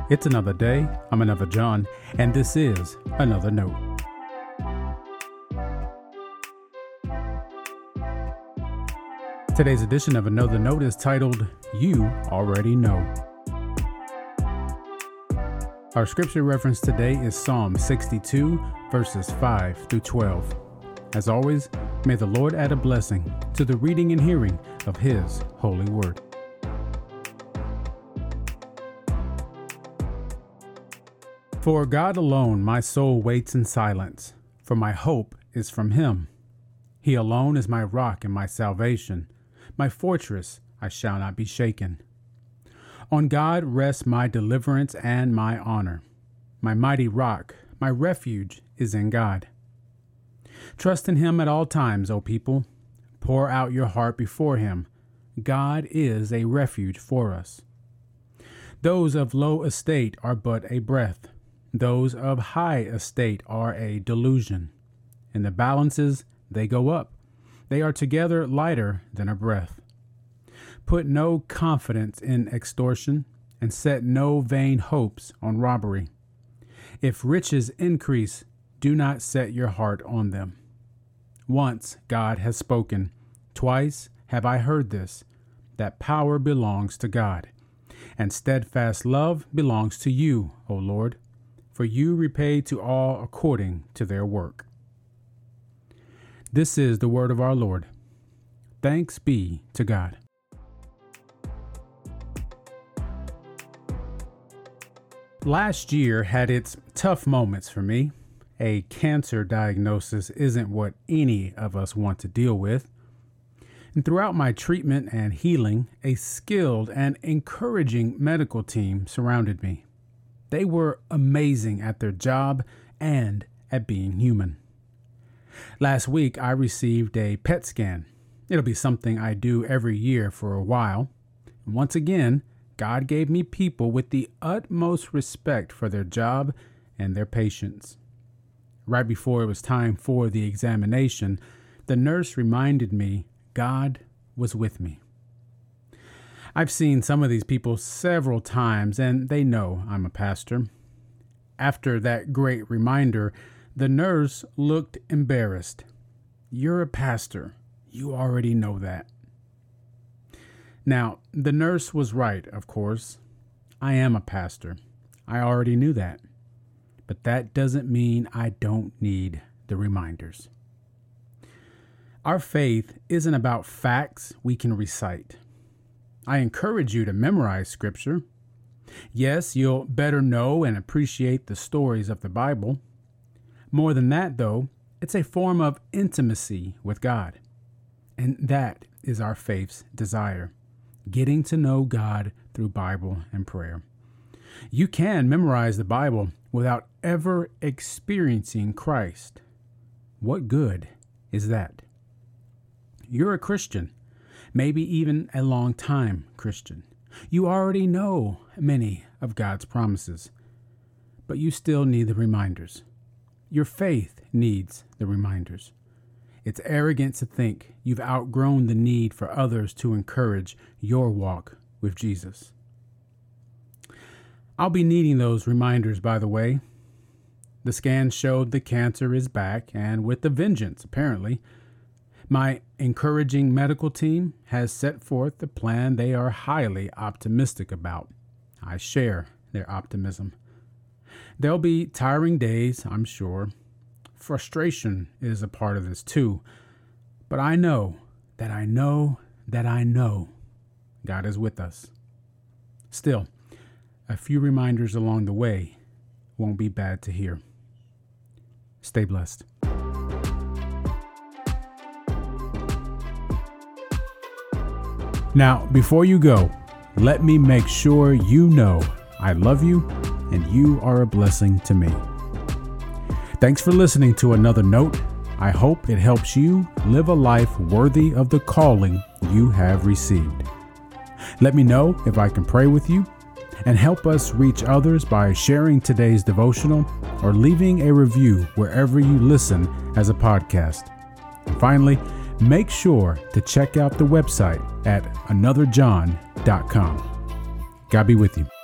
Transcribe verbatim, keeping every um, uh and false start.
It's another day. I'm another John, and this is Another Note. Today's edition of Another Note is titled, You Already Know. Our scripture reference today is Psalm sixty-two, verses five through twelve. As always, may the Lord add a blessing to the reading and hearing of His holy word. For God alone my soul waits in silence, for my hope is from Him. He alone is my rock and my salvation, my fortress, I shall not be shaken. On God rests my deliverance and my honor. My mighty rock, my refuge is in God. Trust in Him at all times, O people. Pour out your heart before Him. God is a refuge for us. Those of low estate are but a breath. Those of high estate are a delusion. In the balances, they go up. They are together lighter than a breath. Put no confidence in extortion, and set no vain hopes on robbery. If riches increase, do not set your heart on them. Once God has spoken, twice have I heard this, that power belongs to God, and steadfast love belongs to you, O Lord, for you repay to all according to their work. This is the word of our Lord. Thanks be to God. Last year had its tough moments for me. A cancer diagnosis isn't what any of us want to deal with. And throughout my treatment and healing, a skilled and encouraging medical team surrounded me. They were amazing at their job and at being human. Last week, I received a P E T scan. It'll be something I do every year for a while. And once again, God gave me people with the utmost respect for their job and their patients. Right before it was time for the examination, the nurse reminded me God was with me. I've seen some of these people several times, and they know I'm a pastor. After that great reminder, the nurse looked embarrassed. You're a pastor. You already know that. Now, the nurse was right, of course. I am a pastor. I already knew that. But that doesn't mean I don't need the reminders. Our faith isn't about facts we can recite. I encourage you to memorize scripture. Yes, you'll better know and appreciate the stories of the Bible. More than that, though, it's a form of intimacy with God. And that is our faith's desire, getting to know God through Bible and prayer. You can memorize the Bible without ever experiencing Christ. What good is that? You're a Christian. Maybe even a long-time Christian. You already know many of God's promises, but you still need the reminders. Your faith needs the reminders. It's arrogant to think you've outgrown the need for others to encourage your walk with Jesus. I'll be needing those reminders, by the way. The scan showed the cancer is back, and with a vengeance, apparently. My encouraging medical team has set forth a plan they are highly optimistic about. I share their optimism. There'll be tiring days, I'm sure. Frustration is a part of this too. But I know that I know that I know God is with us. Still, a few reminders along the way won't be bad to hear. Stay blessed. Now, before you go, let me make sure you know I love you and you are a blessing to me. Thanks for listening to Another Note. I hope it helps you live a life worthy of the calling you have received. Let me know if I can pray with you and help us reach others by sharing today's devotional or leaving a review wherever you listen as a podcast. And finally, make sure to check out the website at another john dot com. God be with you.